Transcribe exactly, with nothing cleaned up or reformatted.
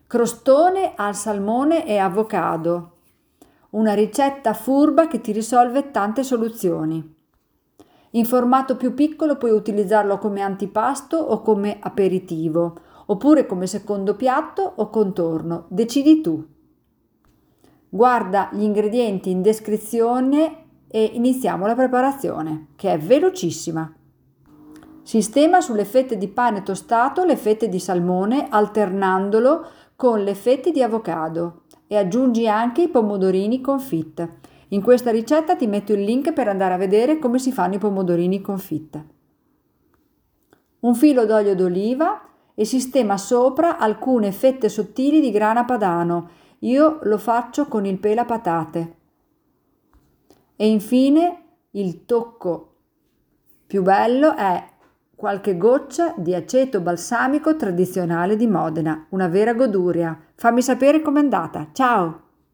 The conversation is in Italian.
Crostone al salmone e avocado. Una ricetta furba che ti risolve tante soluzioni. In formato più piccolo puoi utilizzarlo come antipasto o come aperitivo, oppure come secondo piatto o contorno. Decidi tu. Guarda gli ingredienti in descrizione e iniziamo la preparazione, che è velocissima. Sistema sulle fette di pane tostato le fette di salmone alternandolo con le fette di avocado e aggiungi anche i pomodorini confit. In questa ricetta ti metto il link per andare a vedere come si fanno i pomodorini confit. Un filo d'olio d'oliva e sistema sopra alcune fette sottili di grana padano. Io lo faccio con il pelapatate. E infine il tocco più bello è qualche goccia di aceto balsamico tradizionale di Modena, una vera goduria. Fammi sapere com'è andata. Ciao!